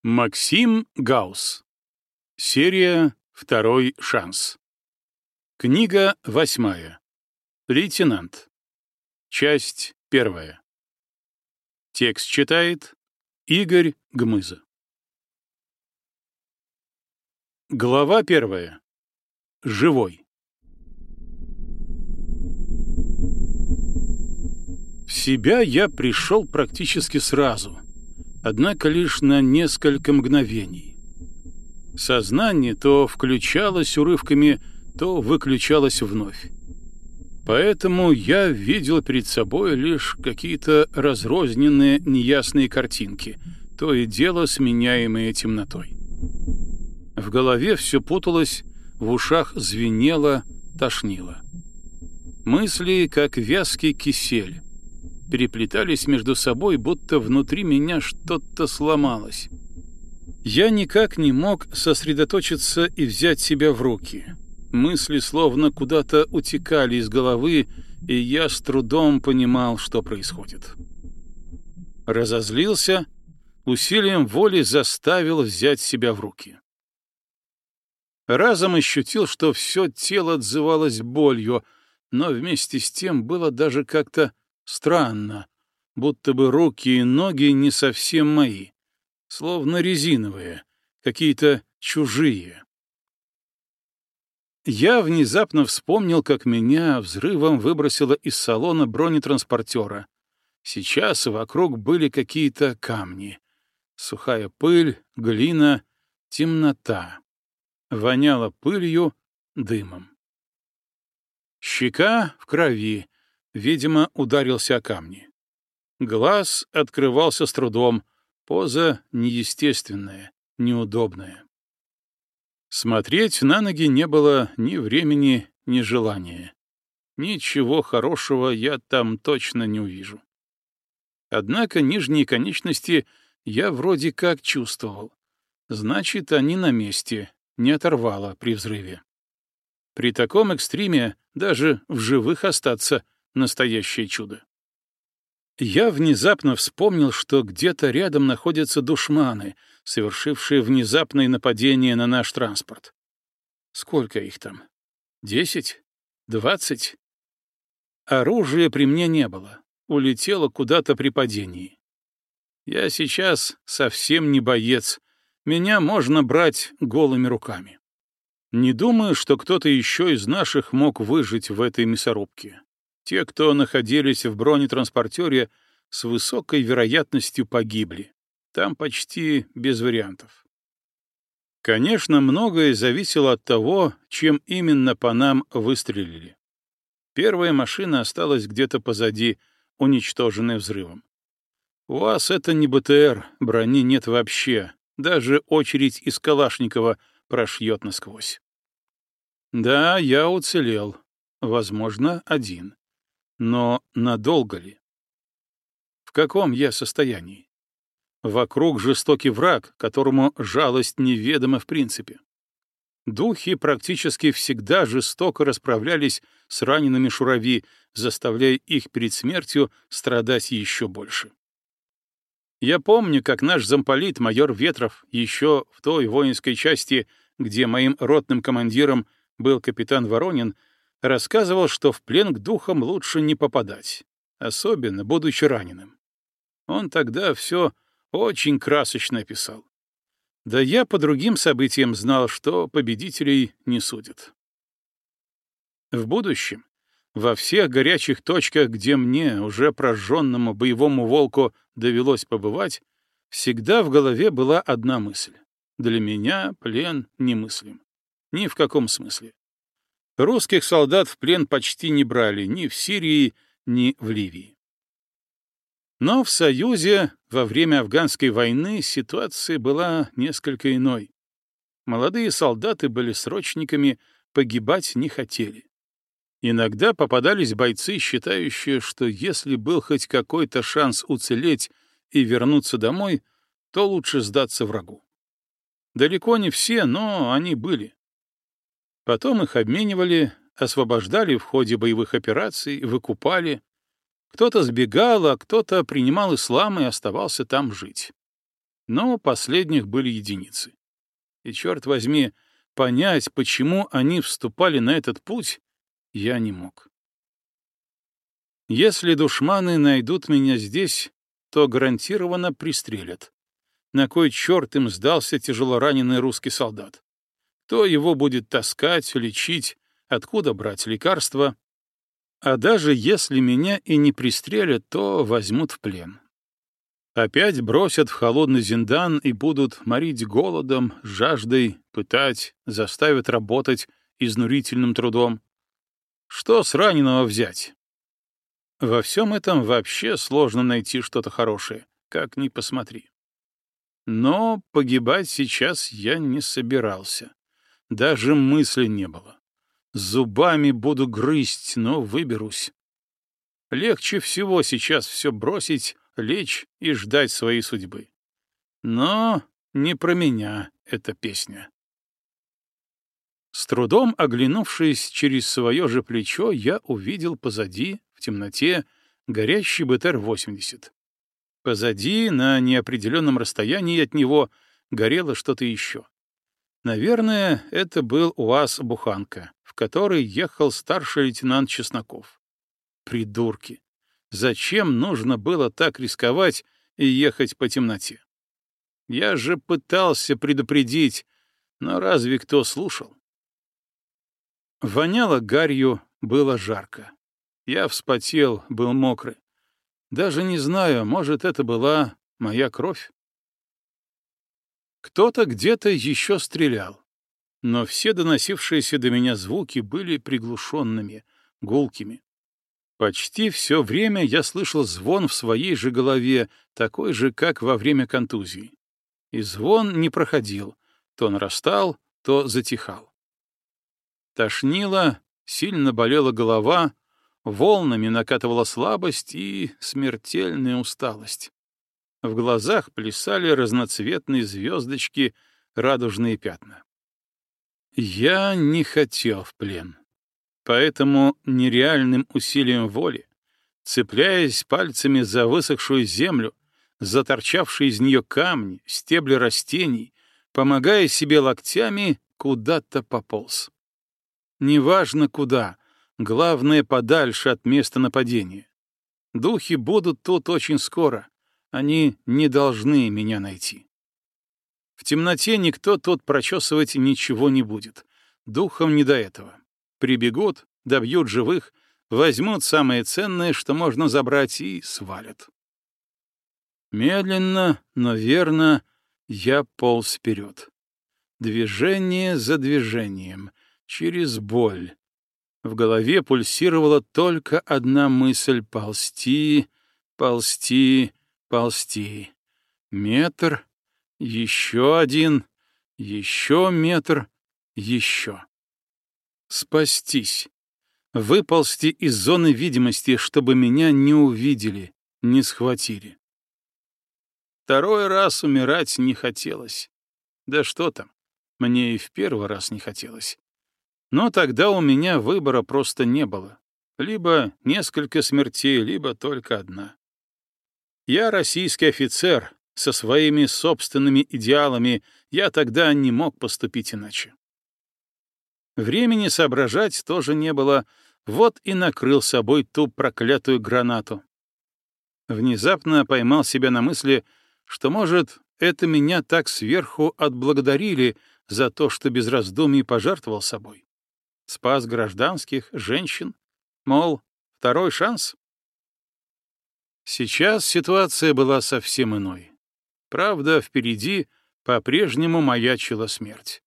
Максим Гаусс. Серия «Второй шанс». Книга 8. Лейтенант. Часть 1. Текст читает Игорь Гмыза. Глава 1. Живой. В себя я пришел практически сразу, однако лишь на несколько мгновений. Сознание то включалось урывками, то выключалось вновь. Поэтому я видел перед собой лишь какие-то разрозненные неясные картинки, то и дело сменяемые темнотой. В голове все путалось, в ушах звенело, тошнило. Мысли, как вязкий кисель, переплетались между собой, будто внутри меня что-то сломалось. Я никак не мог сосредоточиться и взять себя в руки. Мысли словно куда-то утекали из головы, и я с трудом понимал, что происходит. Разозлился, усилием воли заставил взять себя в руки. Разом ощутил, что все тело отзывалось болью, но вместе с тем было даже как-то странно, будто бы руки и ноги не совсем мои, словно резиновые, какие-то чужие. Я внезапно вспомнил, как меня взрывом выбросило из салона бронетранспортера. Сейчас вокруг были какие-то камни. Сухая пыль, глина, темнота. Воняло пылью, дымом. Щека в крови, видимо, ударился о камни. Глаз открывался с трудом, поза неестественная, неудобная. Смотреть на ноги не было ни времени, ни желания. Ничего хорошего я там точно не увижу. Однако нижние конечности я вроде как чувствовал. Значит, они на месте, не оторвало при взрыве. При таком экстриме даже в живых остаться — настоящее чудо. Я внезапно вспомнил, что где-то рядом находятся душманы, совершившие внезапное нападение на наш транспорт. Сколько их там? 10? 20? Оружия при мне не было. Улетело куда-то при падении. Я сейчас совсем не боец. Меня можно брать голыми руками. Не думаю, что кто-то еще из наших мог выжить в этой мясорубке. Те, кто находились в бронетранспортере, с высокой вероятностью погибли. Там почти без вариантов. Конечно, многое зависело от того, чем именно по нам выстрелили. Первая машина осталась где-то позади, уничтоженная взрывом. УАЗ — это не БТР, брони нет вообще. Даже очередь из Калашникова прошьет насквозь. Да, я уцелел. Возможно, один. Но надолго ли? В каком я состоянии? Вокруг жестокий враг, которому жалость неведома в принципе. Духи практически всегда жестоко расправлялись с ранеными шурави, заставляя их перед смертью страдать еще больше. Я помню, как наш замполит майор Ветров еще в той воинской части, где моим ротным командиром был капитан Воронин, рассказывал, что в плен к духам лучше не попадать, особенно будучи раненым. Он тогда все очень красочно описал. Да я по другим событиям знал, что победителей не судят. В будущем, во всех горячих точках, где мне, уже прожженному боевому волку, довелось побывать, всегда в голове была одна мысль. Для меня плен немыслим. Ни в каком смысле. Русских солдат в плен почти не брали ни в Сирии, ни в Ливии. Но в Союзе во время афганской войны ситуация была несколько иной. Молодые солдаты были срочниками, погибать не хотели. Иногда попадались бойцы, считающие, что если был хоть какой-то шанс уцелеть и вернуться домой, то лучше сдаться врагу. Далеко не все, но они были. Потом их обменивали, освобождали в ходе боевых операций, выкупали. Кто-то сбегал, а кто-то принимал ислам и оставался там жить. но последних были единицы. И, черт возьми, понять, почему они вступали на этот путь, я не мог. Если душманы найдут меня здесь, то гарантированно пристрелят. На кой черт им сдался тяжелораненый русский солдат? Кто его будет таскать, лечить, откуда брать лекарства? А даже если меня и не пристрелят, то возьмут в плен. Опять бросят в холодный зиндан и будут морить голодом, жаждой, пытать, заставят работать изнурительным трудом. Что с раненого взять? Во всем этом вообще сложно найти что-то хорошее, как ни посмотри. Но погибать сейчас я не собирался. Даже мысли не было. Зубами буду грызть, но выберусь. Легче всего сейчас все бросить, лечь и ждать своей судьбы. Но не про меня эта песня. С трудом оглянувшись через свое же плечо, я увидел позади, в темноте, горящий БТР-80. Позади, на неопределенном расстоянии от него, горело что-то еще. Наверное, это был УАЗ-буханка, в которой ехал старший лейтенант Чесноков. Придурки! Зачем нужно было так рисковать и ехать по темноте? Я же пытался предупредить, но разве кто слушал? Воняло гарью, было жарко. Я вспотел, был мокрый. Даже не знаю, может, это была моя кровь. Кто-то где-то еще стрелял, но все доносившиеся до меня звуки были приглушенными, гулкими. Почти все время я слышал звон в своей же голове, такой же, как во время контузии. И звон не проходил, то нарастал, то затихал. Тошнило, сильно болела голова, волнами накатывала слабость и смертельная усталость. В глазах плясали разноцветные звездочки, радужные пятна. Я не хотел в плен. Поэтому нереальным усилием воли, цепляясь пальцами за высохшую землю, за торчавшие из нее камни, стебли растений, помогая себе локтями, куда-то пополз. Неважно куда, главное подальше от места нападения. Духи будут тут очень скоро, они не должны меня найти. В темноте никто тут прочесывать ничего не будет, духом не до этого. Прибегут, добьют живых, возьмут самое ценное, что можно забрать, и свалят. Медленно, но верно я полз вперед. Движение за движением, через боль. В голове пульсировала только одна мысль — ползти, ползти, ползти. Метр, еще один, еще метр, еще. Спастись. Выползти из зоны видимости, чтобы меня не увидели, не схватили. Второй раз умирать не хотелось. Да что там, мне и в первый раз не хотелось. Но тогда у меня выбора просто не было. Либо несколько смертей, либо только одна. Я российский офицер, со своими собственными идеалами, я тогда не мог поступить иначе. Времени соображать тоже не было, вот и накрыл собой ту проклятую гранату. Внезапно поймал себя на мысли, что, может, это меня так сверху отблагодарили за то, что без раздумий пожертвовал собой. Спас гражданских, женщин, мол, второй шанс. Сейчас ситуация была совсем иной. Правда, впереди по-прежнему маячила смерть.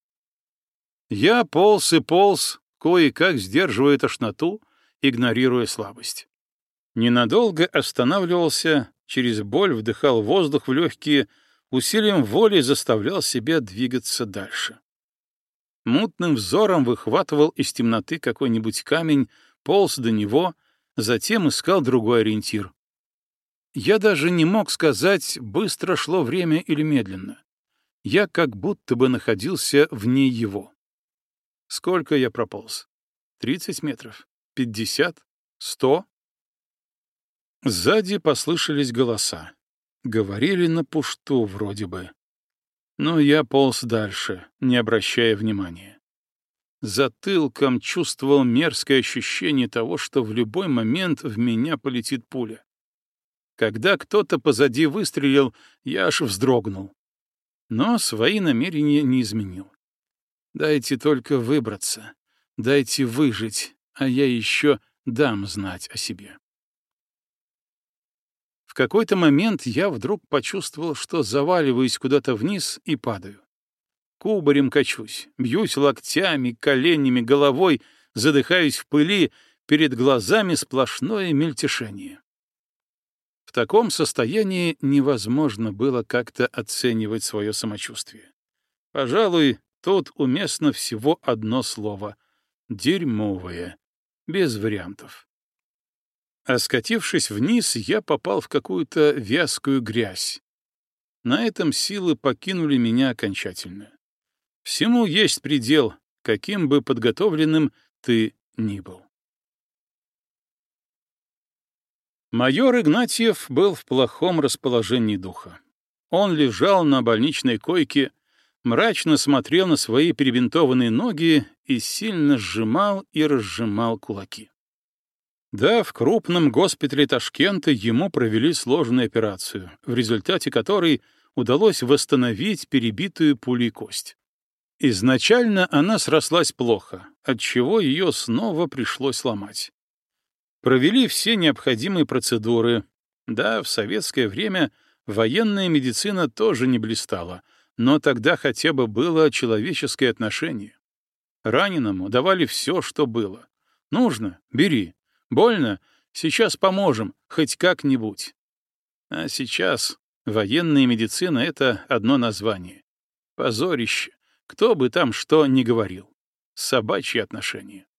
Я полз и полз, кое-как сдерживая тошноту, игнорируя слабость. Ненадолго останавливался, через боль вдыхал воздух в легкие, усилием воли заставлял себя двигаться дальше. Мутным взором выхватывал из темноты какой-нибудь камень, полз до него, затем искал другой ориентир. Я даже не мог сказать, быстро шло время или медленно. Я как будто бы находился вне его. Сколько я прополз? 30 метров? 50? 100? Сзади послышались голоса. Говорили на пушту вроде бы. Но я полз дальше, не обращая внимания. Затылком чувствовал мерзкое ощущение того, что в любой момент в меня полетит пуля. Когда кто-то позади выстрелил, я аж вздрогнул. Но свои намерения не изменил. Дайте только выбраться, дайте выжить, а я еще дам знать о себе. В какой-то момент я вдруг почувствовал, что заваливаюсь куда-то вниз и падаю. Кубарем качусь, бьюсь локтями, коленями, головой, задыхаюсь в пыли, перед глазами сплошное мельтешение. В таком состоянии невозможно было как-то оценивать свое самочувствие. Пожалуй, тут уместно всего одно слово — дерьмовое, без вариантов. А скатившись вниз, я попал в какую-то вязкую грязь. На этом силы покинули меня окончательно. Всему есть предел, каким бы подготовленным ты ни был. Майор Игнатьев был в плохом расположении духа. Он лежал на больничной койке, мрачно смотрел на свои перебинтованные ноги и сильно сжимал и разжимал кулаки. Да, в крупном госпитале Ташкента ему провели сложную операцию, в результате которой удалось восстановить перебитую пулей кость. Изначально она срослась плохо, отчего ее снова пришлось ломать. Провели все необходимые процедуры. Да, в советское время военная медицина тоже не блистала, но тогда хотя бы было человеческое отношение. Раненому давали все, что было. Нужно — бери. Больно — сейчас поможем, хоть как-нибудь. А сейчас военная медицина — это одно название. Позорище. Кто бы там что ни говорил. Собачьи отношения.